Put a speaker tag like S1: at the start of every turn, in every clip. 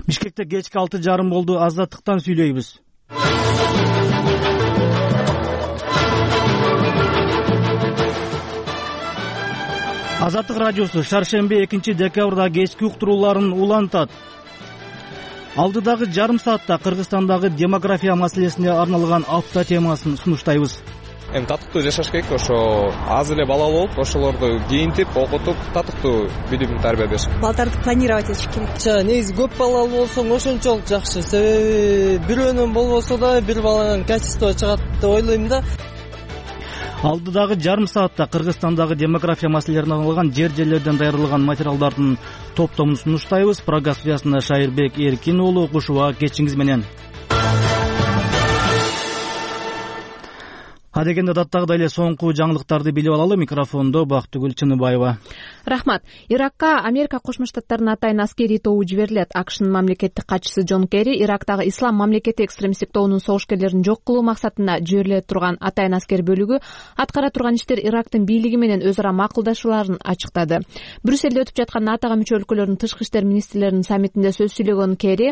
S1: Бишкекте кечки 6:30 болду. Азаттыктан сүйлөйбүз. Азаттык радиосу шаршемби 2-декабрда кечки уктурууларын улантат. Алдыдагы жарым саатта Кыргызстандагы демография маселесине арналган апта темасын сунуштайбыз.
S2: Татыктуу жашаш керек, ошо аз эле балалуу болуп, ошолорду кийинтип, окутуп, татыктуу билим тарбиялаш.
S3: Балдарды планировать этиш керек.
S4: Негизи көп балалуу болсоң ошончолук жакшы. Себеби бирөөнөн болбосо да бир баланын качество чыгат деп ойлойм да.
S1: Алдыдагы жарым саатта Кыргызстандагы демография маселелерине арналган жер-жерлерден даярдалган материалдардын топтомун сунуштайбыз. Программа студиясында Шайырбек Эркин уулу, кушуба кечиңиз менен. Адегенде даттагыдай эле соңку жаңылыктарды билип алалы. Микрофондо Бактыгүл Чыныбаева.
S5: Рахмат. Иракка Америка Кошмо Штаттарынын атайын аскерий тобу жиберилет. АКШнын мамлекеттик катчысы Джон Керри Ирактагы ислам мамлекети экстремисттик тобунун согушкерлерин жок кылуу максатында жибериле турган атайын аскер бөлүгү аткара турган иштер Ирактын бийлиги менен өз ара макулдашууларын ачыктады. Брюсселде өтүп жаткан НАТОга мүчө өлкөлөрдүн тышкы иштер министрлеринин саммитинде сөз сүйлөгөн Керри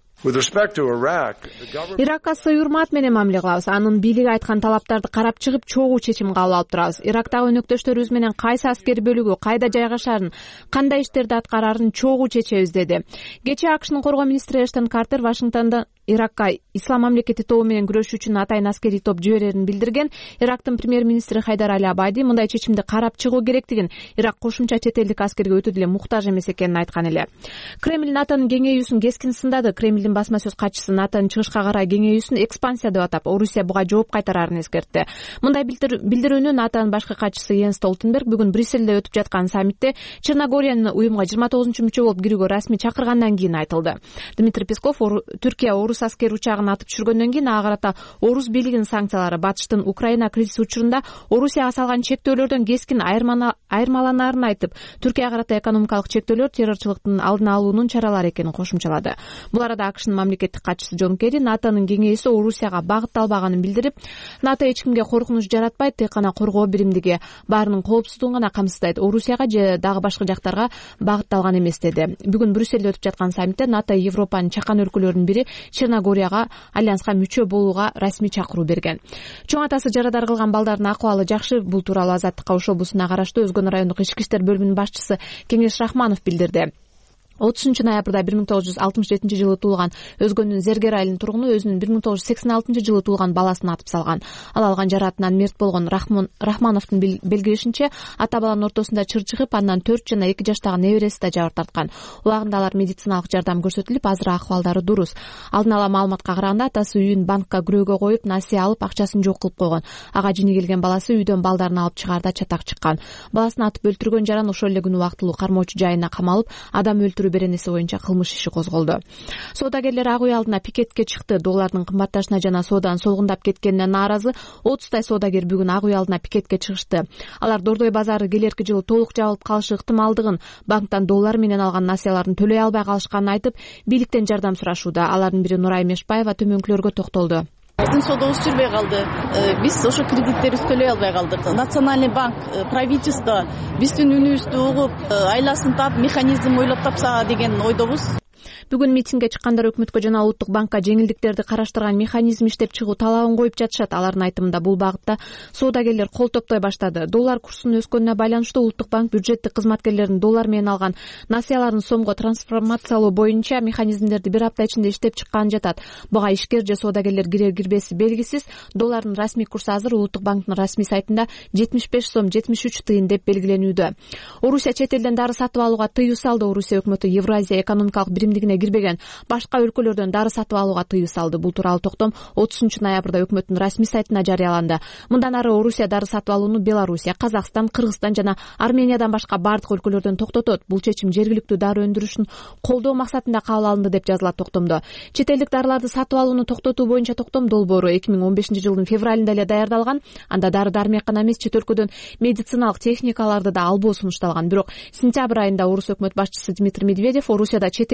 S5: Иракка сый урмат менен мамиле кылабыз. Анын бийлиги айткан талаптарды карап чыгып, чогуу чечим кабыл алып турабыз. Ирактагы өнөктөштөрүбүз менен кайсы аскер бөлүгү кайда жайгашарын, кандай иштерди аткарарын чогуу чечебиз деди. Кечээ АКШнын коргоо министри Эштон Картер Вашингтондо Иракка ислам мамлекети тобу менен күрөшүү үчүн атайын аскерий топ жиберерин билдирген. Ирактын премьер-министри Хайдар Али Абади мындай чечимди карап чыгуу керектигин, Ирак кошумча чет элдик аскерге өтө деле муктаж эмес экенин айткан эле. Кремль НАТОнун кеңейүүсүн кескин сындады. Кремлдин басма сөз катчысы НАТОнун чыгышка карай кеңейүүсүн экспансия деп атап, Орусия буга жооп кайтарарын эскертти. Мындай билдирүүнү НАТОнун башкы катчысы Йенс Столтенберг бүгүн Брюсселде өтүп жаткан саммитте Черногориянын уюмга 29-мүчө болуп кирүүгө расмий чакыргандан кийин айтылды. Дмитрий Песков Түркия орус аскер учагын атып түшүргөндөн кийин ага карата орус бийлигинин санкциялары батыштын Украина кризиси учурунда Орусияга салган чектөөлөрдөн кескин айырмаланаарын айтып, Түркияга карата экономикалык чектөөлөр террорчулуктун алдын алуунун чаралары экенин кошумчалады. Бул арада АКШнын мамлекеттик катчысы Джон Керри НАТОнун кеңейүүсү Орусияга багытталбаганын билдирип, НАТО эч кимге коркунуч жаратпайт, тек гана коргоо биримдиги баарынын коопсуздугун гана камсыздайт. Орусияга же дагы башка жактарга багытталган эмес деди. Бүгүн Брюсселде өтүп жаткан саммитте НАТО Европанын чакан өлкөлөрүнүн бири Черногорияга альянска мүчө болууга расмий чакыруу берген. Чоң атасы жарадар кылган балдардын акыбалы жакшы. Бул тууралуу Азаттыкка Ош облусуна караштуу Өзгөн райондук ички иштер бөлүмүнүн башчысы Кеңеш Рахманов билдирди. 30-ноябрда 1967-жылы туулган Өзгөндүн Зергер айылынын тургуну өзүнүн 1986-жылы туулган баласын атып салган. Ал алган жараатынан мерт болгон Рахмановдун белгилешинче, ата баланын ортосунда чыр чыгып, андан 4 жана 2 жаштагы небереси да жабыр тарткан. Убагында алар медициналык жардам көрсөтүлүп, азыр акыбалдары дурус. Алдын ала маалыматка караганда, атасы үйүн банкка күрөөгө коюп, насыя алып, акчасын жок кылып койгон. Ага жини келген баласы үйдөн балдарын алып чыгаарда чатак чыккан. Баласын атып өлтүргөн жаран ошол эле күнү убактылуу кармоочу жайына камалып, адам беренеси боюнча кылмыш иши козголду. Соодагерлер ак үй алдына пикетке чыкты. Доллардын кымбатташына жана сооданын солгундап кеткенине нааразы 30 соодагер бүгүн ак үй алдына пикетке чыгышты. Алар Дордой базары келерки жылы толук жабылып калышы ыктымалдыгын, банктан доллар менен алган насыяларын төлөй албай калышканын айтып, бийликтен жардам сурашууда. Алардын бири Нурай Мешбаева төмөнкүлөргө токтолду.
S6: Биздин соодобуз жүрбөй калды. Биз ошо кредиттерибизди төлөй албай калдык. Национальный банк, правительство биздин үнүбүздү угуп, айласын таап, механизм ойлоп тапса деген ойдобуз.
S5: Бүгүн митингге чыккандар өкмөткө жана Улуттук банкка жеңилдиктерди караштырган механизм иштеп чыгуу талабын коюп жатышат. Алардын айтымында бул багытта соодагерлер кол топтой баштады. Доллар курсунун өскөнүнө байланыштуу Улуттук банк бюджеттик кызматкерлердин доллар менен алган насыяларын сомго трансформациялоо боюнча механизмдерди бир апта ичинде иштеп чыкканын жатат. Буга ишкер же соодагерлер кирер-кирбеси белгисиз. Доллардын расмий курсу азыр Улуттук банктын расмий сайтында 75 сом 73 тыйын деп белгиленүүдө. Орусия чет элден дары сатып алууга тыюу салды. Орусия өкмөтү Евразия экономикалык биримдигине кирбеген башка өлкөлөрдөн дары сатып алууга тыюу салды. Бул тууралуу токтом 30-ноябрда өкмөттүн расмий сайтына жарыяланды. Мындан ары Орусия дары сатып алууну Белоруссия, Казакстан, Кыргызстан жана Армениядан башка бардык өлкөлөрдөн токтотот. Бул чечим жергиликтүү дары өндүрүшүн колдоо максатында кабыл алынды деп жазылат токтомдо. Чет элдик дарыларды сатып алууну токтотуу боюнча токтом долбоору 2015-жылдын февралында эле даярдалган. Анда дары-дармек гана эмес, чет өлкөдөн медициналык техникаларды да албоо сунушталган. Бирок сентябрь айында орус өкмөт башчысы Дмитрий Медведев Орусияда чет элдик медицина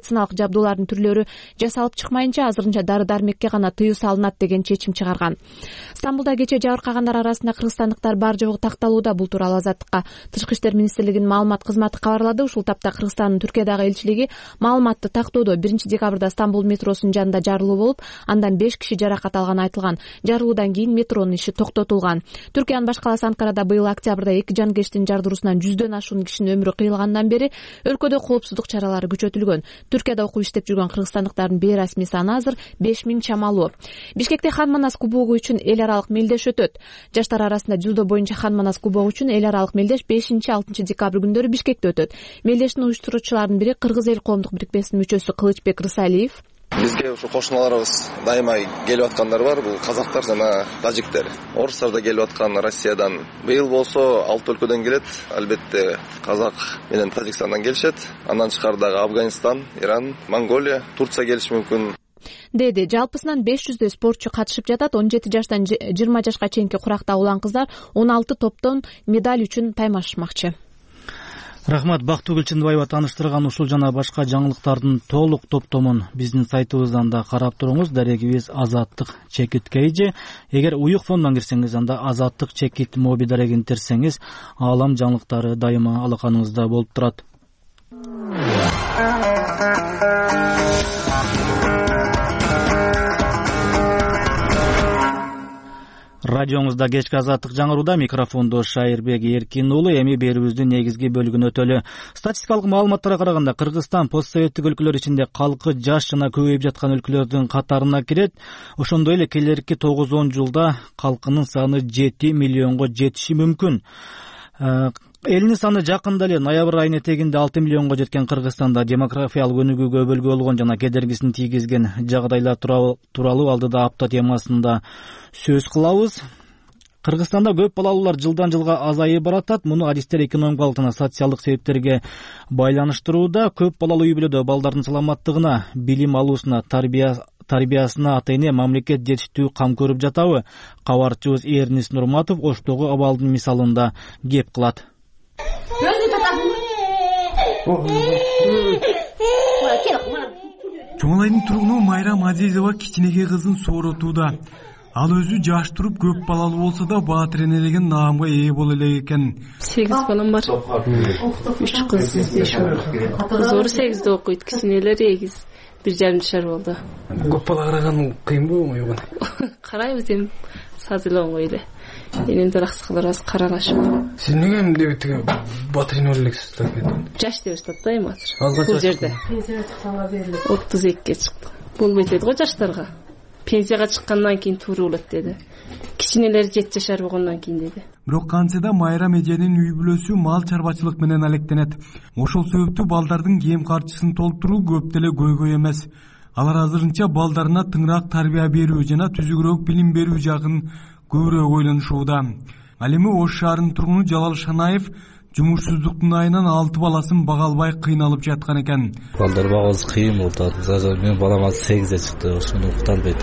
S5: медициналык жабдуулардын түрлөрү жасалып чыкмайынча азырынча дары дармекке гана тыюу салынат деген чечим чыгарган. Стамбулда кечээ жабыркагандар арасында кыргызстандыктар бар жогу такталууда. Бул тууралуу Азаттыкка Тышкы иштер министрлигинин маалымат кызматы кабарлады. Ушул тапта Кыргызстандын Түркиядагы элчилиги маалыматты тактоодо 1-декабрда Стамбул метросунун жанында жарылуу болуп, андан 5 киши жаракат алганы айтылган. Жарылуудан кийин метронун иши токтотулган. Түркиянын баш калаасы Анкарада быйыл октябрда 2 жанкештин жардыруусунан 100дөн ашуун кишинин өмүрү кыйылгандан бери өлкөдө коопсуздук чаралары күчөтүлгөн. Түркияда окуп иштеп жүргөн кыргызстандыктардын бейрасмий саны азыр 5000 чамалуу. Бишкекте Хан Манас кубогу үчүн эл аралык мелдеш өтөт. Жаштар арасында дзюдо боюнча Хан Манас кубогу үчүн эл аралык мелдеш 5-6 декабрь күндөрү Бишкекте өтөт. Мелдештин уюштуруучуларынын бири Кыргыз эл коомдук бирикмесинин мүчөсү Кылычбек Рысалиев.
S7: Бизге ушу кошуналарыбыз дайыма келип аткандар бар. Бул казактар жана тажиктер. Орустар да келип аткан Россиядан. Быйыл болсо 6 өлкөдөн келет. Албетте казак менен Тажикстандан келишет. Андан тышкары Афганистан, Иран, Монголия, Турция келиши мүмкүн.
S5: Деди. Жалпысынан 500дөй спортчу катышып жатат. 17 жаштан 20 жашка чейинки куракта улан кыздар 16 топтон медаль үчүн таймашмакчы.
S1: Рахмат. Бактыгүл Чындыбаева тааныштырган ушул жана башка жаңылыктардын толук топтомун биздин сайтыбыздан да карап туруңуз. Дарегибиз Азаттык чекит KG. Эгер уюк фондон кирсеңиз, анда Азаттык чекит моби дарегин терсеңиз, аалам жаңылыктары дайыма алаканыңызда болуп турат. Радиоңузда кечки Азаттык жаңырууда, микрофондо Шайырбек Эркин уулу. Эми берүүбүздүн негизги бөлүгүнө өтөлү. Статистикалык маалыматтарга караганда Кыргызстан постсоветтик өлкөлөр ичинде калкы жаш жана көбөйүп жаткан өлкөлөрдүн катарына кирет. Ошондой эле келерки 9-10 жылда калкынын саны 7 миллионго жетиши мүмкүн. Элдин саны жакында эле ноябрь айынын этегинде 6 миллионго жеткен Кыргызстанда демографиялык өнүгүүгө өбөлгө болгон жана кедергисин тийгизген жагдайлар тууралуу алдыда апта темасында сөз кылабыз. Кыргызстанда көп балалуулар жылдан жылга азайып баратат. Муну адистер экономикалык жана социалдык себептерге байланыштырууда. Көп балалуу үй бүлөдө балдардын саламаттыгына, билим алуусуна, тарбиясына ата-эне, мамлекет жетиштүү кам көрүп жатабы? Кабарчыбыз Эрнис Нурматов оштогу абалдын мисалында кеп кылат.
S8: Чоңалайдын тургуну Майрам Азизова кичинекей кызын сооротууда. Ал өзү жаш туруп көп балалуу болсо да баатыр энелеген наамга ээ боло элек экен.
S9: 8 балам бар. 3 кыз, 5 уул. Кызы 8де окуйт, кичинелери 8, 1,5 жашар болду.
S8: Көп бала караган кыйынбы, оңойбу?
S9: Карайбыз эми, сазы эле оңой эле. Энем дараксыкалар аз карагашып.
S8: Сиз эмне эмне тиги баатыр эне элексиз да?
S9: Жаш деп атат да эми азыр. Бул жерде. Пенсияга чыкканга берилет. 32ге чыкты. Болбойт эди го жаштарга. Пенсияга чыккандан кийин туура болот деди. Кичинелери 7 жашар болгондон кийин деди.
S8: Бирок кантсе да Майрам эженин үй бүлөсү мал чарбачылык менен алектенет. Ошол себептүү балдардын кем карчысын толтуруу көп деле көйгөй эмес. Алар азырынча балдарына тыңыраак тарбия берүү жана түзүгүрөөк билим берүү жагын көбүрөөк ойлонушууда. Ал эми Ош шаарынын тургуну Жалал Шанаев жумушсуздуктун айынан 6 баласын бага албай кыйналып жаткан экен.
S10: Балдар багабыз кыйын болду. Мен балам 8де чыкты, ошону укута албайт.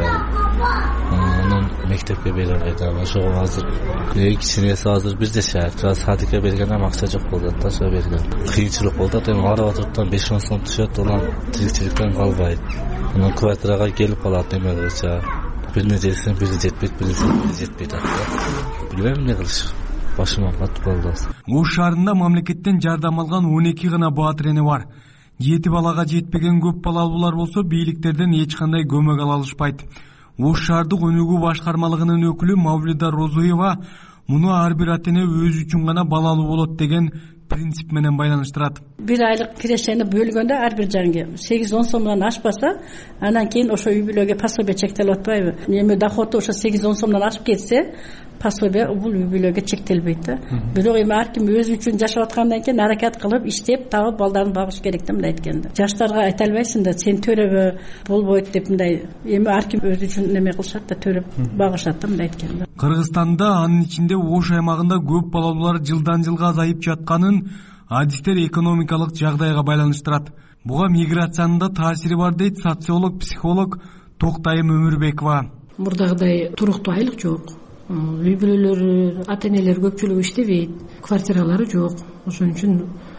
S10: Анын мектепке бере албайт. Ошого азыр кичинеси азыр 1 жашар. Садикке бергенде акча жок болду да, ошо берген. Кыйынчылык болду. Эми арaba туруптан 5-10 сом түшөт, анан тирикчиликтен калбайт. Анан квартирага келип калат эме кылча. Бирине жетсем, бири жетпейт, бири жетпейт. Билбейм эмне кылыш. Башыма катып калды.
S8: Ош шаарында мамлекеттен жардам алган 12 гана баатыр эне бар. 7 балага жетпеген көп балалуулар болсо бийликтерден эч кандай көмөк ала алышпайт. Ош шаардык өнүгүү башкармалыгынын өкүлү Мавлида Розуева муну ар бир ата-эне өзү үчүн гана балалуу болот деген принцип менен байланыштырат.
S11: 1 айлык кирешени бөлгөндө ар бир жанга 8-10 сомдон ашпаса, анан кийин ошо үй бүлөгө пособие чектелип атпайбы? Эми доходу ошо 8-10 сомдон ашып кетсе, пособие бул үй бүлөгө чектелбейт да. Бирок эми ар ким өзү үчүн жашап аткандан кийин аракет кылып, иштеп, табып балдарын багыш керек деп айткан. Жаштарга айта албайсың да, сен төрөбө, болбойт деп мындай. Эми ар ким өзү үчүн неме кылышат да, төрөп багышат деп айткан.
S8: Кыргызстанда анын ичинде Ош аймагында көп балалуулар жылдан жылга азайып жатканын адистер экономикалык жагдайга байланыштырат. Буга миграциянын да таасири бар дейт социолог, психолог Токтайым Өмүрбекова.
S12: Мурдагыдай туруктуу айлык жок. Үй бүлөлөр, ата-энелер көпчүлүгү иштебейт, квартиралары жок. Ошон үчүн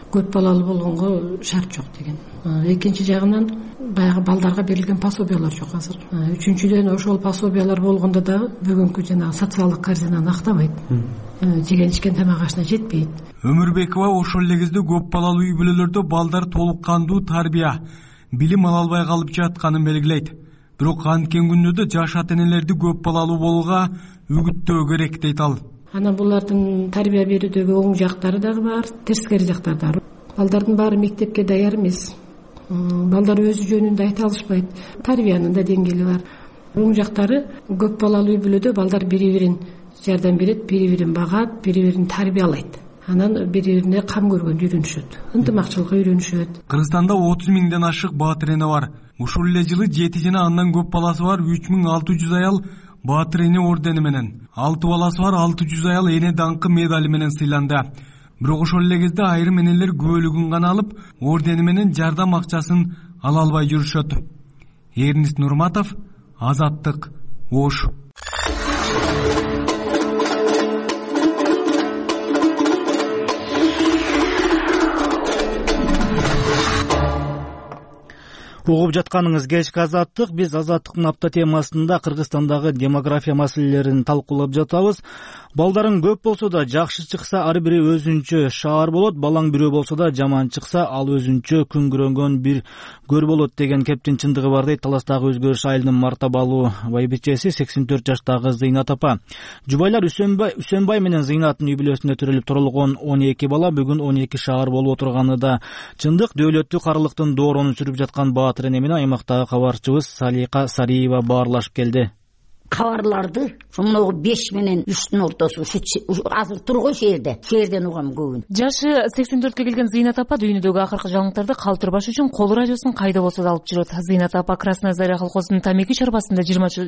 S12: көп балалы болгонго шарт жок деген. Экинчи жагынан баягы балдарга берилген пособиялар жок азыр. Үчүнчүдөн ошол пособиялар болгондо дагы бүгүнкү жанагы социалдык корзинаны актабайт. Жеген ичкен тамак ашына жетпейт.
S8: Өмүрбекова ошол эле кезде көп балалуу үй бүлөлөрдө балдар толук кандуу тарбия, билим ала албай калып жатканын белгилейт. Бирок анткен күндө жаш ата-энелерди көп балалуу болууга үгүттөө керек дейт ал.
S12: Анан булардын тарбия берүүдөгү оң жактары дагы бар, терскери жактары да бар. Балдардын баары мектепке даяр эмес. Балдар өзү жөнүндө айта алышпайт. Тарбиянын да деңгээли бар. Оң жактары көп балалуу үй бүлөдө балдар бири-бирин жардам берет, бири-бирин багат, бири-бирин тарбиялайт. Анан бири-бирине кам көргөндү үйрөнүшөт, ынтымакчылыкка үйрөнүшөт.
S8: Кыргызстанда 30 миңден ашык баатыр эне бар. Ушул эле жылы 7 жана андан көп баласы бар 3600 аял баатыр эне ордени менен, 6 баласы бар 600 аял эне даңкы медали менен сыйланды. Бирок ошол эле кезде айрым энелер күбөлүгүн гана алып, ордени менен жардам акчасын ала албай жүрүшөт. Эрнист Нурматов, Азаттык, Ош.
S1: Угуп жатканыңыз кечки Азаттык. Биз Азаттыктын апта темасында Кыргызстандагы демография маселелерин талкуулап жатабыз. Балдарың көп болсо да жакшы чыкса ар бири өзүнчө шаар болот, балаң бирөө болсо да жаман чыкса ал өзүнчө күнгөрөнгөн бир көр болот деген кептин чындыгы бар дейт Таластагы Өзгөрүш айылынын мартабалуу байбичеси 84 жаштагы Зыйнат апа. Жубайлар Үсөнбай менен Зыйнаттын үй бүлөсүндө төрөлүп турулган 12 бала бүгүн 12 шаар болуп отурганы да чындык. Дөөлөттүү карылыктын дооронун сүрүп жаткан баатыр эне менен аймактагы кабарчыбыз Салика Сариева баарлашып келди.
S13: Кабарларды ошоногу 5 менен 3-түн ортосу азыр турган шээрден угам көбүн.
S14: Жашы 84-кө келген Зыйнат апа дүйнөдөгү акыркы жаңылыктарды калтырбаш үчүн кол радиосун кайда болсо да алып жүрөт. Зыйнат апа Красная Заря колхозунун тамеки чарбасында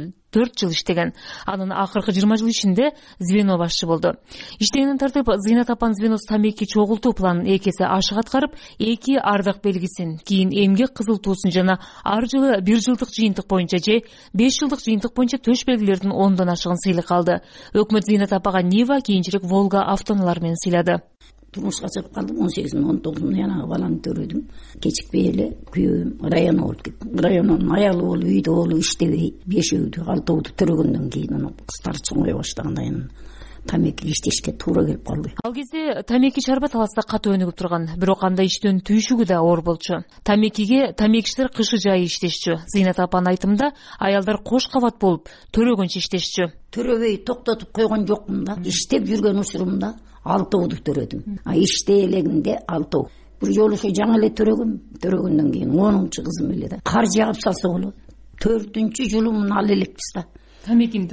S14: 24 жыл иштеген. Анын акыркы 20 жыл ичинде звено башчы болду. Иштегенин тартып Зыйнат апанын звеносу тамеки чогултуу планын экесе ашык аткарып, 2 ардак белгисин, кийин эмгек кызыл туусун жана ар жылы 1 жылдык жыйынтык боюнча же 5 жылдык жыйынтык боюнча төш белгилердин 10дан ашыгын сыйлык алды. Өкмөт Зыйнат апага Нива, кийинчерээк Волга автоунаалары менен сыйлады.
S13: Турмушка чыгып калдым 18-19 янагы баланы төрөдүм. Кечикпей эле күйөөм район болуп кеттим. Райондун аялы болуп, үйдө болуп иштебей, 5-өөдү, 6-өөдү төрөгөндөн кийин анан кыздары чоңое баштаганда тамеки иштешке туура келип калды.
S14: Ал кезде тамеки чарба Таласта катуу өнүгүп турган, бирок андай иштөн түйшүгү да оор болчу. Тамекичилер кышы жайы иштешчү. Зыйнат апанын айтымында аялдар кош кабат болуп төрөгөнчө иштешчү.
S13: Төрөбөй токтотуп койгон жокмун да. Иштеп жүргөн учурумда 6-өөдү төрөдүм. Иштей элегинде 6-өө. Бир жолу ошо жаңы эле төрөгөндөн кийин 10-чу кызым эле да. Кар жаап салса болот. 4-чү жылымын ал элекпиз да.
S14: Тамекинин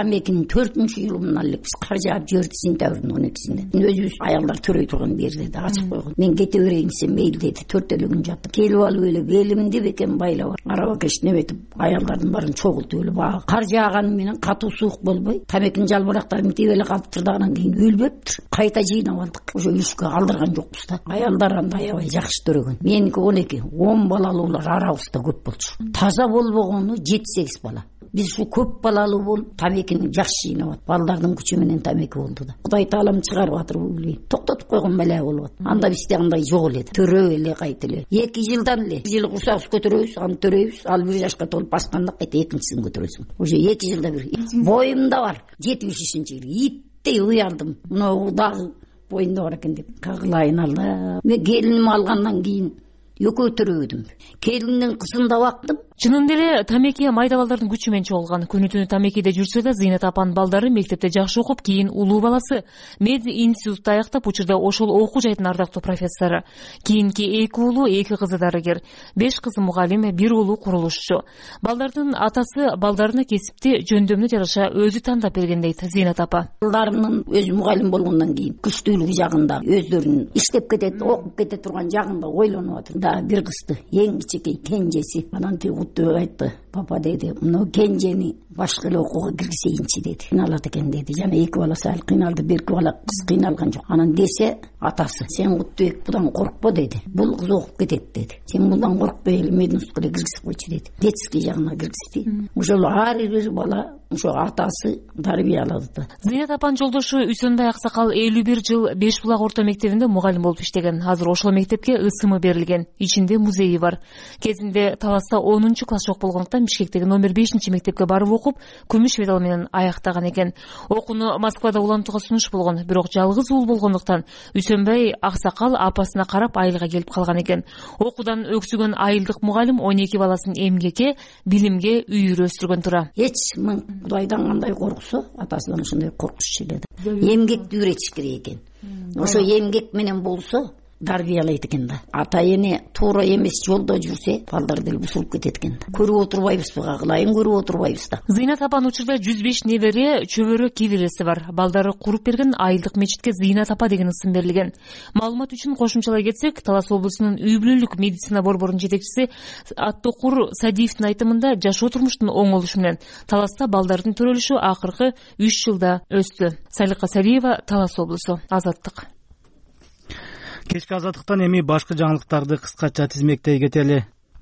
S13: 4-чү жылымын ал элекпиз. Кар жаап жиберди сентябрдын 12-синде. Өзүбүз аялдар төрөй турган жерде да ачып койгон. Мен кете берейин десем мейли деди. 4 эле күн жаттым. Келип алып эле белимди бекем байлап араба кеш неметип аялдардын баарын чогултуп эле баа. Кар жааганы менен катуу суук болбой, тамекинин жалбырактарын тип эле калыптыр да анан кийин өлбөптүр. Кайта жыйнап алдык. Ошо үшкө калдырган жокпуз да. Аялдар анда аябай жакшы төрөгөн. Меники 12, 10 балалуулар арабызда көп болчу. Таза болбогону 7-8 бала. Биз ушу көп балалуу болуп, тамекини жакшы жыйнап, балдардын күчү менен тамеки болду да. Кудай таалам чыгарып атыр бул. Токтотуп койгон беле болуп атат. Анда бизде андай жок эле. Төрөп эле кайта эле. 2 жылдан эле. 1 жыл курсак көтөрөбүз, аны төрөйбүз. Ал 1 жашка толуп басканда кайта экинчисин көтөрөсүң. Уже 2 жылда бир. Боюмда бар. 73-жыл. Иттей уялдым. Мына дагы боюмда бар экен деп. Кагылайын Алла. Мен келиним алгандан кийин экөө төрөдүм. Келиндин кызында бактым.
S14: Чынында эле тамеки майда балдардын күчү менен чогулган. Күнү-түнү тамекиде жүрсө да Зыйнат апанын балдары мектепте жакшы окуп, кийин улуу баласы мед институтта аяктап, учурда ошол окуу жайдын ардактуу профессору. Кийинки 2 уулу, 2 кызы дарыгер, 5 кызы мугалим, 1 уулу курулушчу. Балдардын атасы балдарына кесипти жөндөмүнө жараша өзү тандап берген дейт Зыйнат апа.
S13: Балдарынын өзү мугалим болгондон кийин күчтүүлүгү жагында өздөрүнүн иштеп кетет, окуп кете турган жагында ойлонуп атыр. Да бир кызды, эң кичинекей кенжеси. Анан Куттубек айтты, папа деди, мына кенжени башка эле окууга киргизейинчи деди. Кыйналат экен деди. Жана 2 баласы ал кыйналды, берки бала кыз кыйналган жок. Анан десе атасы, сен Куттубек будан коркпо деди. Бул кыз окуп кетет деди. Сен будан коркпой эле мединститутка киргизип койчу деди. Детский жагына киргизди. Ошол ар бир бала ошо атасы тарбиялады да.
S14: Зыйнат апанын жолдошу Үсөнбай Аксакал 51 жыл Беш булак орто мектебинде мугалим болуп иштеген. Азыр ошол мектепке ысымы берилген. Ичинде музейи бар. Кезинде Таласта 10-класс жок болгондуктан Бишкектеги номер 5-мектепке барып окуп, күмүш медал менен аяктаган экен. Окууну Москвада улантууга сунуш болгон, бирок жалгыз уул болгондуктан Үсөнбай Аксакал апасына карап айылга келип калган экен. Окуудан өксүгөн айылдык мугалим 12 баласын эмгекке, билимге үйүрө өстүргөн тура.
S13: Эч Кудайдан кандай корксо, атасынан ошондой коркуш эледи. Эмгекти үйрөтүш керек экен. Ошо эмгек менен болсо тарбиялайт экен да. Ата эне туура эмес жолдо жүрсө, балдар деле бузулуп кетет экен. Көрүп отурбайбызбы, кылайын көрүп отурбайбыз да.
S14: Зыйнат апанын учурда 105 небере, чөбөрө кибиреси бар. Балдары куруп берген айылдык мечитке Зыйнат апа деген ысым берилген. Маалымат үчүн кошумчалай кетсек, Талас облусунун үй бүлөлүк медицина борборунун жетекчиси Аттокур Садиевдин айтымында жашоо турмуштун оңолушу менен Таласта балдардын төрөлүшү акыркы 3 жылда өстү. Салика Салиева, Талас облусу, Азаттык.
S1: Кечки Азаттыктан эми башкы жаңылыктарды кыскача тизмектей кетели.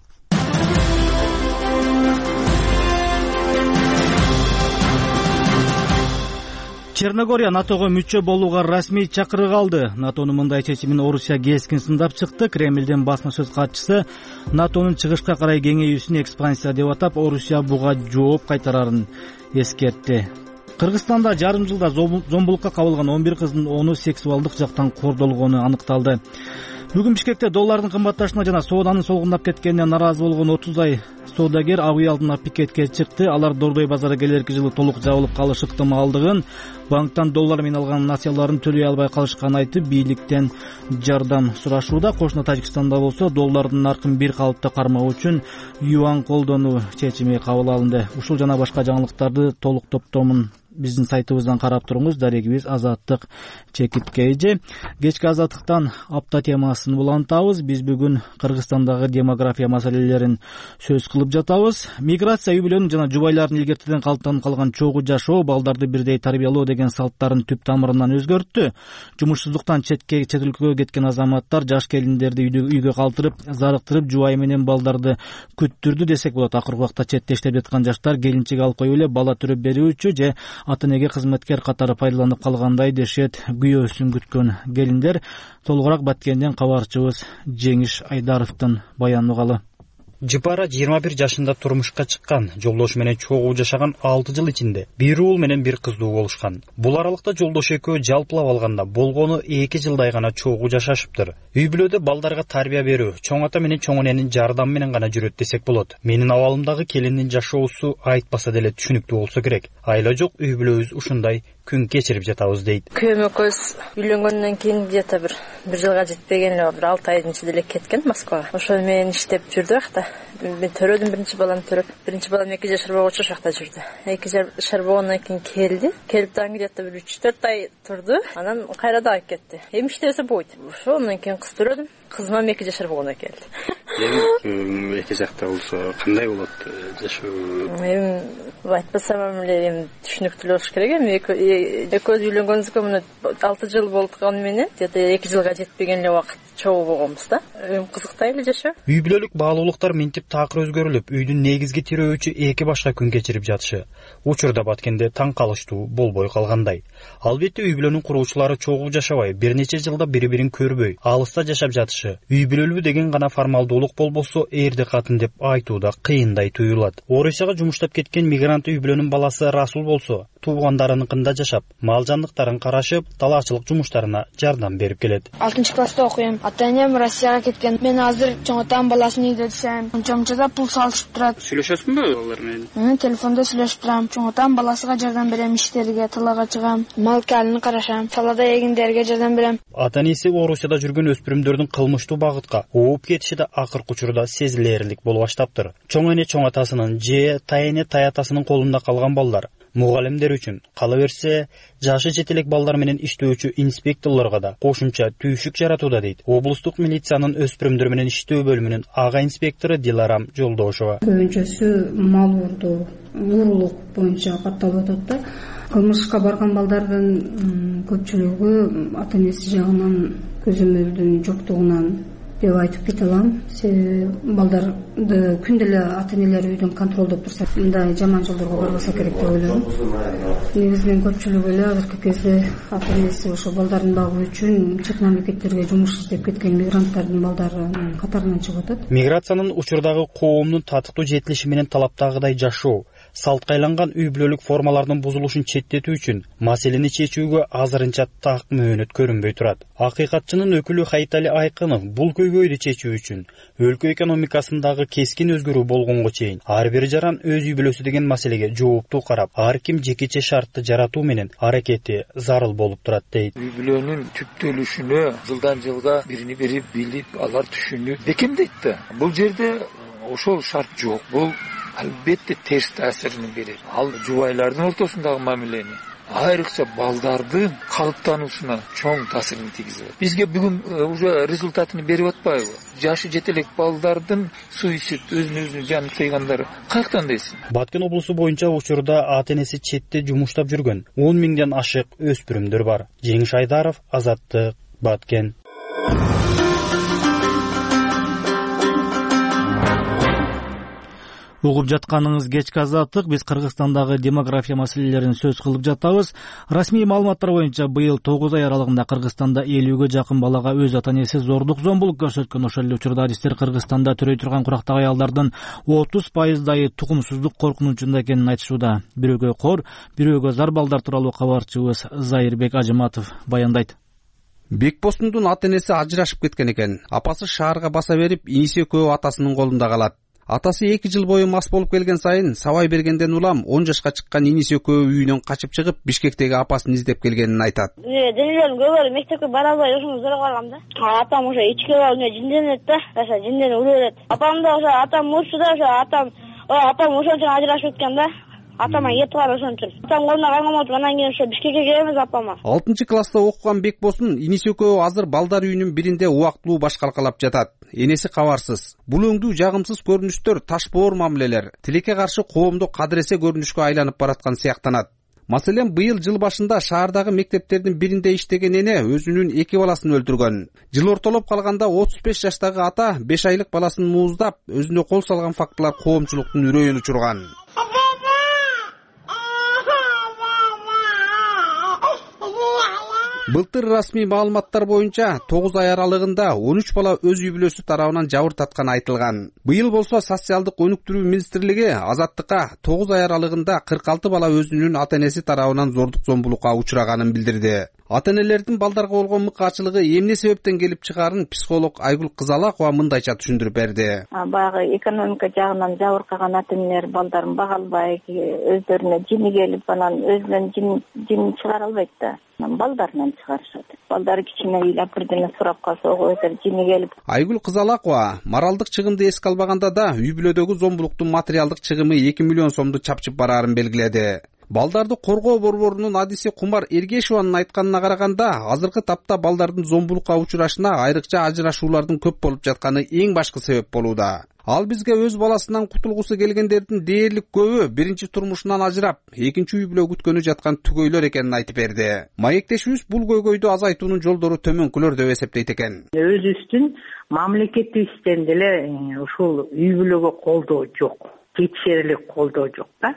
S1: Черногория НАТОго мүчө болууга расмий чакырык алды. НАТОнун мындай чечимин Орусия кескин сындап чыкты. Кремлдин басма сөз катчысы НАТОнун чыгышка карай кеңейүүсүн экспансия деп атап, Орусия буга жооп кайтарарын эскертти. Кыргызстанда жарым жылда зомбулукка кабылган 11 кыздын 10-у сексуалдык жактан кордолгону аныкталды. Бүгүн Бишкекте доллардын кымбатташына жана сооданын солгундап кеткенине наразы болгон 30 соодагер ак үй алдына пикетке чыкты. Алар Дордой базары келерки жылы толук жабылып калышы ыктымалдыгын, банктан доллар менен алган насыяларын төлөй албай калышканын айтып, бийликтен жардам сурашууда. Кошуна Тажикстанда болсо доллардын наркын бир калыпта кармоо үчүн юан колдонуу чечими кабыл алынды. Ушул жана башка жаңылыктарды толук топтомун биздин сайтыбыздан карап туруңуз. Дарегибиз Азаттык чекиткейжи. Кечки Азаттыктан апта темасын улантабыз. Биз бүгүн Кыргызстандагы демография маселелерин сөз кылып жатабыз. Миграция, үй бүлөнүн жана жубайлардын илгертеден калыптанып калган чогуу жашоо, балдарды бирдей тарбиялоо деген салттарын түп тамырынан өзгөрттү. Жумушсуздуктан чет өлкөгө кеткен азаматтар жаш келиндерди үйгө калтырып, зарыктырып, жубайы менен балдарды күттүрдү десек болот. Акыркы убакта четте иштеп жаткан жаштар келинчек алып коюп эле бала төрөп берүүчү же ата-энеге кызматкер катары пайдаланып калгандай дешет күйөөсүн күткөн келиндер. Толугураак Баткенден кабарчыбыз Жеңиш Айдаровдун баянын угалы.
S15: Жыпара 21 жашында турмушка чыккан, жолдошу менен чогуу жашаган 6 жыл ичинде бир уул менен бир кыздуу болушкан. Бул аралыкта жолдошу экөө жалпылап алганда болгону 2 жылдай гана чогуу жашашыптыр. Үй бүлөдө балдарга тарбия берүү, чоң ата менен чоң эненин жардамы менен гана жүрөт десек болот. Менин абалымдагы келиндин жашоосу айтпаса деле түшүнүктүү болсо керек. Айла жок үй бүлөбүз ушундай күн кечирип жатабыз дейт.
S16: Күйөөм экөөбүз үйлөнгөндөн кийин где-то бир жылга жетпеген эле, бир 6 айдын ичинде эле кеткен Москвага. Ошол менен иштеп жүрдүк да. Мен төрөдүм, биринчи баламды төрөп. Биринчи балам 2 жашар болгочу ошакта жүрдү. 2 жашар болгондон кийин келди. Келип дагы где-то бир 3-4 ай турду. Анан кайра дагы кетти. Эми иштесе болот. Ошондон кийин кыз төрөдүм. Кызым 2 жашар болгондо келди.
S15: Эми эки жакта болсо кандай болот жашоо?
S16: Эми айтпасам эле түшүнүктүү болуш керек. Эми экөөбүз үйлөнгөнүбүзгө мына 6 жыл болгону менен где-то 2 жылга жетпеген эле убакыт чогуу болгонбуз да. Эми кызыктай эле жашоо.
S15: Үй бүлөлүк баалуулуктар минтип такыр өзгөрүлүп, үйдүн негизги тирөөчү эки башка күн кечирип жатышы учурда Баткенде таң калыштуу болбой калгандай. Албетте үй бүлөнүн куруучулары чогуу жашабай, бир нече жылда бири-бирин көрбөй, алыста жашап жатышы. Үй бүлөлүү деген гана формалдуулук болбосо, эрди катын деп айтууда кыйындай туюлат. Орусияга жумуштап кеткен мигрант үй бүлөнүн баласы Расул болсо, туугандарыныкында жашап, мал жандыктарын карашып, талаачылык жумуштарына жардам берип келет.
S17: 6-класста окуйм. Ата-энем Россияга кеткен. Мен азыр чоң атам баласын үйдө жашайм. Чоңчада пул салышып турат.
S15: Сүйлөшөсүңбү алар менен?
S17: Телефондо сүйлөшүп турам. Чоң атам баласыга жардам берем, иштерге, талага чыгам, мал калын карашам, салада эгиндерге жардам берем.
S15: Ата-энеси Орусияда жүргөн өспүрүмдөрдүн кылмыштуу багытка ооп кетиши да акыркы учурда сезилерлик болуп баштаптыр. Чоң эне чоң атасынын же тайэне таятасынын колунда калган балдар мугалимдер үчүн, кала берсе жашы жетелек балдар менен иштөөчү инспекторлорго да кошумча түйшүк жаратууда дейт облустук милициянын өспүрүмдөр менен иштөө бөлүмүнүн ага инспектору Диларам Жолдошова.
S18: Көбүнчөсү мал уурдоо, уурулук боюнча катталып атат да. Кылмышка барган балдардын көпчүлүгү ата-энеси жагынан көзөмөлдүн жоктугунан деп айтып кете алам. Балдарды күндө эле ата энелери үйдөн контролдоп турса, мындай жаман жолдорго барбаса керек деп ойлойм. Негизинен көпчүлүгү эле азыркы кезде ата энеси ошо балдарын багуу үчүн чет мамлекеттерге жумуш издеп кеткен мигранттардын балдарынын катарынан чыгып атат.
S15: Миграциянын учурдагы коомдун татыктуу жетилиши менен талаптагыдай жашоо, салтка айланган үй бүлөлүк формалардын бузулушун четтетүү үчүн маселени чечүүгө азырынча так мөөнөт көрүнбөй турат. Акыйкатчынын өкүлү Хайтали Айкынов бул көйгөйдү чечүү үчүн өлкө экономикасындагы кескин өзгөрүү болгонго чейин ар бир жаран өз үй бүлөсү деген маселеге жооптуу карап, ар ким жекече шартты жаратуу менен аракети зарыл болуп турат дейт.
S19: Үй бүлөнүн түптөлүшүнө жылдан жылга биrini бири билип, алар түшүнүп бекемдейт да. Бул жерде ошол шарт жок. Бул албетте терс таасирин берет. Ал жубайлардын ортосундагы мамилени, айрыкча балдардын калыптануусуна чоң таасирин тийгизет. Бизге бүгүн уже результатын берип атпайбы? Жашы жете элек балдардын суицид, өзүнүн жанын кыйгандары каяктан дейсиң?
S15: Баткен облусу боюнча учурда ата энеси четте жумуштап жүргөн 10 миңден ашык өспүрүмдөр бар. Жеңиш Айдаров, Азаттык, Баткен.
S1: Угуп жатканыңыз кечки Азаттык. Биз Кыргызстандагы демография маселелерин сөз кылып жатабыз. Расмий маалыматтар боюнча быйыл 9 ай аралыгында Кыргызстанда 50ге жакын балага өз ата энеси зордук зомбулук көрсөткөн. Ошол эле учурда адистер Кыргызстанда төрөй турган курактагы аялдардын 30%дайы тукумсуздук коркунучунда экенин айтышууда. Бирөөгө кор, бирөөгө зар балдар тууралуу кабарчыбыз Зайырбек Ажыматов баяндайт.
S20: Бекбосундун ата энеси ажырашып кеткен экен. Апасы шаарга баса берип, иниси экөө атасынын колунда калат. Атасы 2 жыл бою мас болуп келген сайын сабай бергенден улам 10 жашка чыккан иниси экөө үйүнөн качып чыгып, Бишкектеги апасын издеп келгенин айтат.
S17: Денелерим көбөлүп мектепке бара албай ушуну зор калгам да. Атам ошо ички алып жинденет да, ошо жинденип өлүп берет. Апам да ошо атам мурчу да, ошо апам ошончо ажырашып кеткен да. Атама кетип калып ошончо. Атам колуна калган, анан кийин ошо Бишкекке келебиз апама.
S20: 6-класста окуган Бекбосун иниси экөө азыр балдар үйүнүн биринде убактылуу баш калкалап жатат. Энеси кабарсыз. Бул өңдүү жагымсыз көрүнүштөр, ташбоор мамилелер тилекке каршы коомдо кадыресе көрүнүшкө айланып бараткан сыяктанат. Маселен, быйыл жыл башында шаардагы мектептердин биринде иштеген эне өзүнүн 2 баласын өлтүргөн. Жыл ортолоп калганда 35 жаштагы ата 5 айлык баласын мууздап, өзүнө кол салган фактылар коомчулуктун үрөйүн учурган. Былтыр расмий маалыматтар боюнча 9 ай аралыгында 13 бала өз үй бүлөсү тарабынан жабыр татканы айтылган. Быйыл болсо социалдык өнүктүрүү министрлиги Азаттыкка 9 ай аралыгында 46 бала өзүнүн ата энеси тарабынан зордук зомбулукка учураганын билдирди. Ата энелердин балдарга болгон мыкаачылыгы эмне себептен келип чыгарын психолог Айгүл Кызалакова мындайча түшүндүрүп берди.
S21: Баягы экономика жагынан жабыркаган ата энелер балдарын бага албай, өздөрүнө жини келип, анан өзүнөн жин чыгара албайт да. Балдарынан чыгарышат. Балдары кичине ыйлап бирдене сурап калса, өздөрү жини келип.
S20: Айгүл Кызалакова моралдык чыгымды эске албаганда да үй бүлөдөгү зомбулуктун материалдык чыгымы 2 миллион сомду чапчып бараарын белгиледи. Балдарды коргоо борборунун адиси Кумар Эргешованын айтканына караганда, азыркы тапта балдардын зомбулукка учурашына айрыкча ажырашуулардын көп болуп жатканы эң башкы себеп болууда. Ал бизге өз баласынан кутулгусу келгендердин дээрлик көбү биринчи турмушунан ажырап, экинчи үй бүлө күткөнү жаткан түгөйлөр экенин айтып берди. Маектешибиз бул көйгөйдү азайтуунун жолдору төмөнкүлөр деп эсептейт экен.
S22: Өзүбүздүн мамлекетибизден деле ушул үй бүлөгө колдоо жок, жетишерлик колдоо жок да.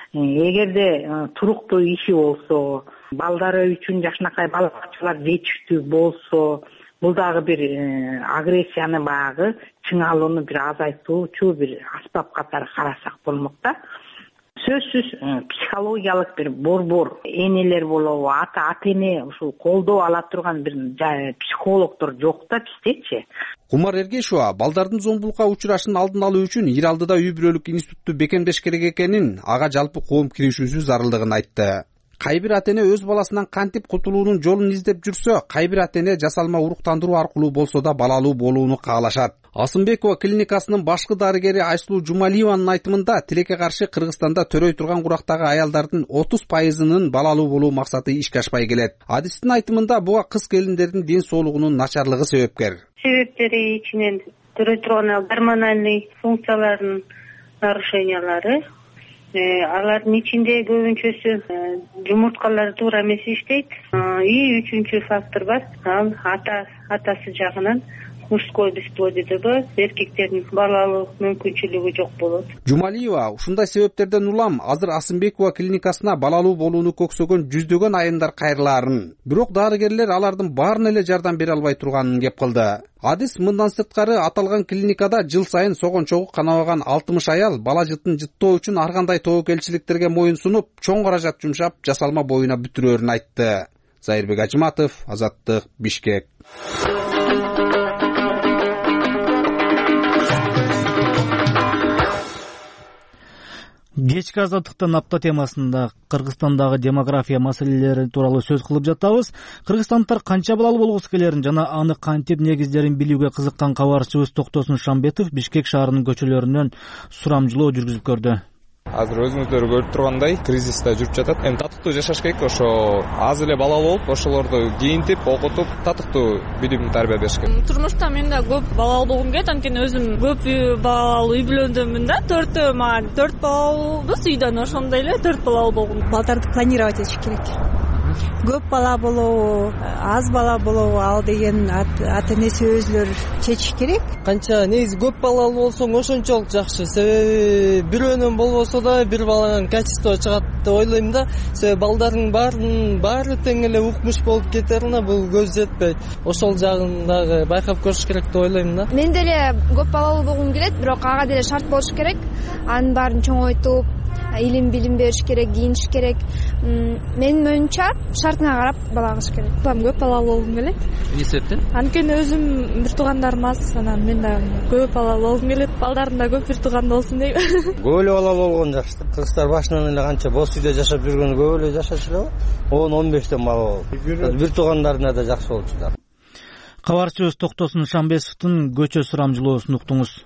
S22: Эгерде туруктуу иши болсо, балдары үчүн жакшынакай бала бакчалар жетиштүү болсо, бул дагы бир агрессияны багы чыңалууну бир азайтуучу бир аспап катары карасак болмок да. Сөзсүз психологиялык бир борбор, энелер болобу, ата эне ушул колдоо ала турган бир психологдор жок да биздечи.
S20: Кумар Эргешова балдардын зомбулукка учурашын алдын алуу үчүн Ир алдыда үй бүлөлүк институтту бекемдеш керек экенин, ага жалпы коом киришүүсүз зарылдыгын айтты. Кай бир ата эне өз баласынан кантип кутулуунун жолун издеп жүрсө, кай бир ата эне жасалма уруктандыруу аркылуу болсо да балалуу болууну каалашат. Асымбекова клиникасынын башкы дарыгери Айсулуу Жумалиеванын айтымында, тилекке каршы Кыргызстанда төрөй турган курактагы аялдардын 30%нын балалуу болуу максаты ишке ашпай келет. Адистин айтымында буга кыз келиндердин ден соолугунун начарлыгы себепкер.
S23: Себептери ичинен төрөй турган гормоналдык функциялардын нарушениялары, алардын ичинде көбүнчөсү жумурткалар туура эмес иштейт. И үчүнчү фактор бар, ал атасы жагынан мужской бесплодиедеги эркектердин бала алуу мүмкүнчүлүгү жок болот.
S20: Жумалиева ушундай себептерден улам азыр Асымбекова клиникасына бала алуу болууну көксөгөн жүздөгөн айымдар кайрылаарын, бирок дарыгерлер алардын баарына эле жардам бере албай турганын кеп кылды. Адис мындан сырткары аталган клиникада жыл сайын согончогу канабаган 60 аял бала жытын жыттоо үчүн ар кандай тобокелчиликтерге моюн сунуп, чоң каражат жумшап, жасалма боюна бүтүрөөрүн айтты. Зайырбек Ажыматов, Азаттык, Бишкек.
S1: Кечки азаттыктын апта темасында Кыргызстандагы демография маселелери тууралуу сөз кылып жатабыз. Кыргызстандыктар канча балалуу болгусу келерин жана аны кантип негиздерин билүүгө кызыккан кабарчыбыз Токтосун Шамбетов Бишкек шаарынын көчөлөрүнөн сурамжылоо жүргүзүп көрдү.
S2: Азыр өзүңүздөр көрүп тургандай кризиста жүрүп жатат. Эми татыктуу жашаш керек, ошо аз эле балалуу болуп, ошолорду кийинтип, окутуп, татыктуу билим тарбия бериш керек.
S3: Турмушта мен да көп балалуу болгум келет, анткени өзүм көп балалуу үй бүлөдөмүн да. 4 балалуубуз үйдөн, ошондой эле 4 балалуу болгум.
S4: Балдарды планировать этиш керек. Көп бала болобу, аз бала болобу, ал деген ата энеси өзүлөрү чечиш керек.
S24: Канча негизи көп балалуу болсоң ошончолук жакшы. Себеби бирөөнөн болбосо да бир баланын качество чыгат деп ойлойм да. Себеби балдардын баары тең эле укмуш болуп кетерине бул көз жетпейт. Ошол жагын дагы байкап көрүш керек деп ойлойм да.
S25: Мен деле көп балалуу болгум келет, бирок ага деле шарт болуш керек. Анын баарын чоңойтуп, илим бериш керек, кийиниш керек. Менин оюмча шартына карап бала кылыш керек.
S3: Көп балалуу болгум келет.
S24: Эмне себептен?
S3: Анткени өзүм бир туугандарым аз, анан мен да көп балалуу болгум келет. Балдарым да көп бир тууганда болсун дейм.
S24: Көп эле балалуу болгон жакшы. Кыргыздар башынан эле канча бос үйдө жашап жүргөн көп эле жашачу эле. 10-15тен бала болуп. Бир туугандарына да жакшы болуп жатат.
S1: Кабарчыбыз Токтосун Шамбетовдун көчө сурамжылоосун уктуңуз.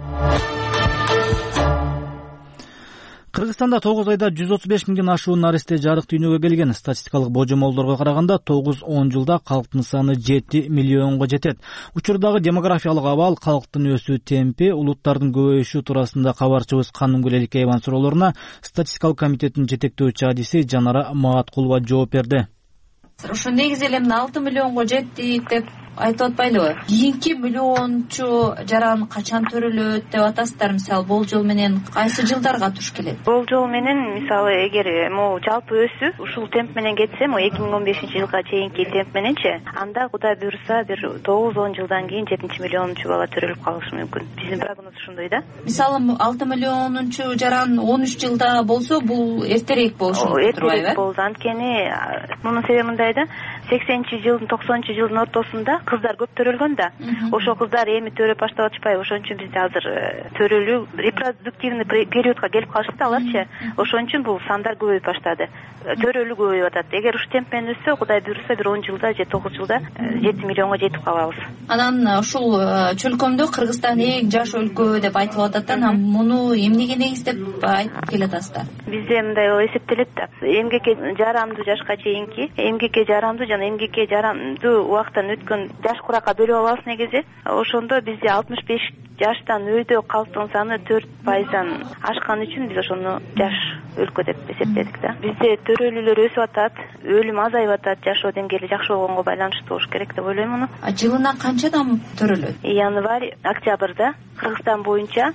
S1: Кыргызстанда 9 айда 135 миңден ашуун наристе жарык дүйнөгө келген. Статистикалык божомолдорго караганда 9-10 жылда калктын саны 7 миллионго жетет. Учурдагы демографиялык абал, калктын өсүү темпи, улуттардын көбөйүшү туурасында кабарчыбыз Канымгүл Эликееванын суроолоруна статистикалык комитеттин жетектөөчү адиси Жанара Мааткулова жооп берди.
S26: Ошо негизи эле 6 миллионго жеттик деп айтып атпайлыбы? Кийинки миллиончу жаран качан төрөлөт деп атасыздар, мисалы болжол менен кайсы жылдарга туш келет?
S27: Болжол менен мисалы эгер могу жалпы өсүү ушул темп менен кетсе, могу 2015-жылга чейинки темп мененчи, анда Кудай буйрса бир 9-10 жылдан кийин 7-миллиончу бала төрөлүп калышы мүмкүн. Биздин прогноз ушундай да.
S26: Мисалы 6 миллиончу жаран 13 жылда болсо, бул эртерээк болушу мүмкүн турбайбы?
S27: Эртерээк болду. Анткени мунун себеби мындай да, 80-жылдын 90-жылдын ортосунда кыздар көп төрөлгөн да. Ошо кыздар эми төрөп баштап атышпайбы? Ошон үчүн бизде азыр төрөлүү репродуктивный периодко келип калышты да аларчы. Ошон үчүн бул сандар көбөйүп баштады. Төрөлүү көбөйүп атат. Эгер ушу темп менен өссө, Кудай буйрса бир 10 жылда же 9 жылда 7 миллионго жетип калабыз.
S26: Анан ушул чөлкөмдө Кыргызстан эң жаш өлкө деп айтылып атат да, муну эмнеге негиздеп айтып келатасыздар?
S27: Бизде мындай эсептелет да. Эмгекке жарамдуу жашка чейинки, эмгекке жарамдуу жана эмгекке жарамдуу убакыттан өткөн жаш куракка бөлүп алабыз негизи. Ошондо бизде 65 жаштан өйдө калктын саны 4%дан ашкан үчүн биз ошону жаш өлкө деп эсептедик да. Бизде төрөлүүлөр өсүп атат, өлүм азайып атат, жашоо деңгээли жакшы болгонго байланыштуу болуш керек деп ойлойм муну.
S26: Жылына канчадан төрөлөт?
S27: Январь, октябрда Кыргызстан боюнча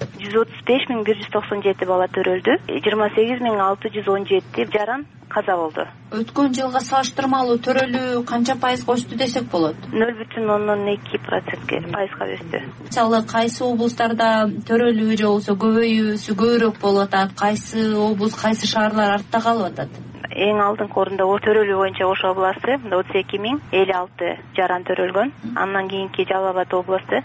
S27: 135.197 бала төрөлдү. 28.617 жаран каза болду.
S26: Өткөн жылга салыштырмалуу төрөлүү канча пайызга өстү десек болот?
S27: 0,02%га өстү.
S26: Мисалы кайсы облустарда төрөлүү же болбосо көбөйүүсү көбүрөөк болуп атат, кайсы облус, кайсы шаарлар артта калып атат?
S27: Эң алдыңкы орунда төрөлүү боюнча Ош областы 32.056 жаран төрөлгөн. Андан кийинки Жалал Абад областы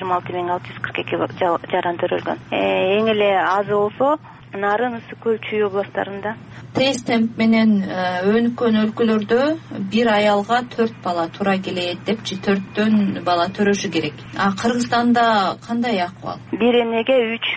S27: 26.642 жаран төрөлгөн. Эң эле азы болсо Нарын, Ысык Көл, Чүй областарында.
S26: Тез темп менен өнүккөн өлкөлөрдө бир аялга 4 бала туура келет депчи, 4төн бала төрөшү керек. А Кыргызстанда кандай акыбал?
S27: Бир энеге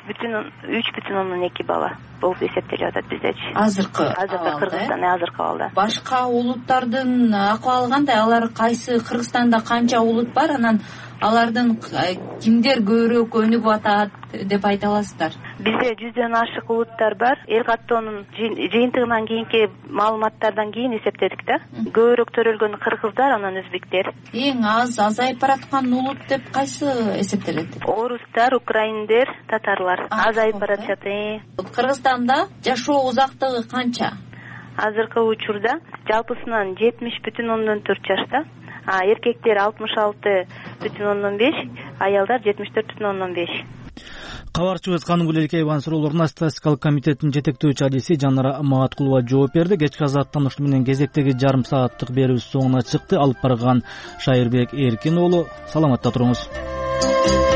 S27: 3,2 бала болуп эсептелип атат биздечи.
S26: Азыркы
S27: Кыргызстан азыркы абалда.
S26: Башка улуттардын акыбалы кандай? Алар кайсы, Кыргызстанда канча улут бар? Анан алардын кимдер көбүрөөк өнүгүп атат деп айта аласыздар?
S27: Бизде 100дөн ашык улуттар бар. Эл каттоонун жыйынтыгынан кийинки маалыматтардан кийин эсептедик да. Көбүрөөк төрөлгөнү кыргыздар, анан өзбектер.
S26: Эң аз азайып бараткан улут деп кайсы эсептелет?
S27: Орустар, украиндер, татарлар азайып баратышат.
S26: Кыргызстанда жашоо узактыгы канча?
S27: Азыркы учурда жалпысынан 70,4 жашта. Эркектер 66,5, аялдар 74,5.
S1: Кабарчыбыз Каныгүл Элкееванын суроолоруна статистикалык комитеттин жетектөөчү адиси Жанара Магаткулова жооп берди. Кечки азаттан ушуну менен кезектеги жарым сааттык берүүбүз соңуна чыкты. Алып барган Шайырбек Эркин уулу, саламатта туруңуз.